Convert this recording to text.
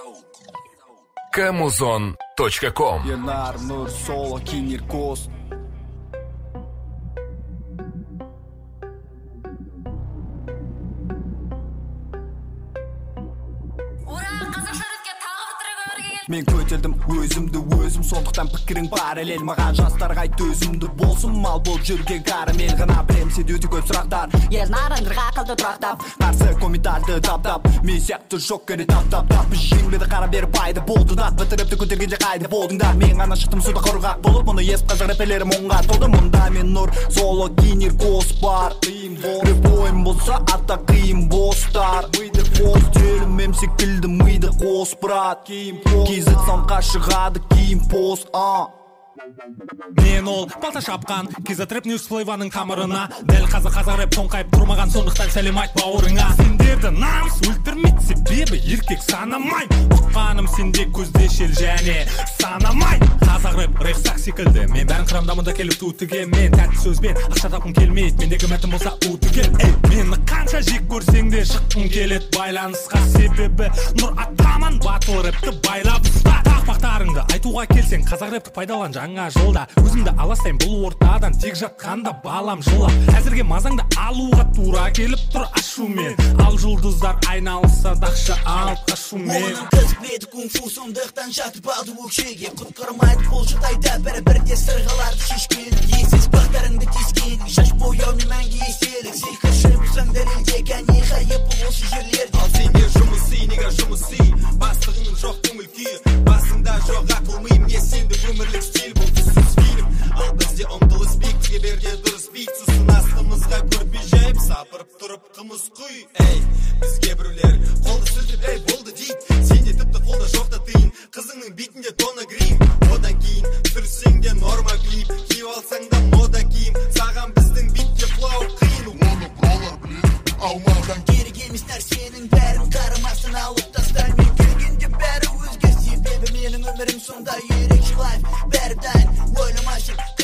Kamuzon.com. Yenar Nur Solo Kinirkos. Мен көтердім өзімді өзім, сондықтан пікірің параллель. Маған жастарға айт өзімді болсын, мал болып жүрген карамель. Ғана білем сен өте көп сұрақтар, Ернарыңдырға қылды тұрақтап, қарсы комментарды таптап. Мен сияқты жоқ көне таптап. Біз жеңбеді қара бері пайды болды дат. Бітіріпті көтергенде қайды болдыңдар. Мен ғана шықтым суда құрғақ болып, мұны есіп қазақ рэперлері мұңға толды. Мұнда мен Нұр Соло Киниркос бар. Репойым болса ата қиын бостар. Мыйды қос телім мемсек білді, мыйды қос брат. Кизет самқа шығады кейін пост. Мен ол балта шапқан Кизет рэп ньюс флейваның тамырына. Дәл қазақ рэп тоңқайып тұрмаған, сондықтан сәлем айт бауырыңа. Сендерді намыс өлтірмейді, себебі еркек санамай. Ұққаным сенде көзде шел және санамай. Қазақ рэп рейхстаг секілді, мен бәрін қырамдамында келіп туытыге. Мен тәтті сөзбен ақша тапқым келмейді, мендегі мәтін болса утыгел. Мені қанша жек көрсең де шыққым келет байланысқа, себебі Нұр атаман батыл рэпті байлап ұста. Тақпақтарыңды айтуға келсең, қазақ рэпті пайдалан жаңа жолда. Өзімді аластайын бұл ортадан, тек жатқанда балам жылап. Әзірге мазаңды алуға тура келіп тұр ашумен. Ал жұлдыздар айналыса дақша алып қашумен. Оның қызбеді кунг-фу, сондықтан жатып алды өкшеге. Құтқармайды бұл жағдайда бәрі-бірде сырғаларды шешкен. Есіз бақтарыңды тескен, шаш бояумен мәңгі естелік. Сыйқыршы бұсаң дәлелде кәне қайып бұл осы жерлерде. Ал сенде жұмысы, неге жұмысы? Бастығының жоқ көңіл күйі, басында жоқ ақыл миым. Не сенді өмірлік стиль бұл түсіз фильм. Ал бізде ұмтылыс бек, теберде дұрыс бейт. Сусын астымызға көрпе жайып, сапырып тұрып қымыз құй. Бізге біреулер қолды сілтеп, болды дейд. Сенде тіпті қолда жоқта тиын, қызыңның бетінде тона грим. Одан кейін түсірсең де норма клип, киіп алсаң да мода киім. Саған біздің битте флау қиын. Оны бролар біледі, алмадан керек емес нәрсенің бәрін қарамастан алып тастаймын. Мен келгенде бәрі өзге, себебі менің өмірім сондай ерекше лайф. Бәрі дайын, ойламайсың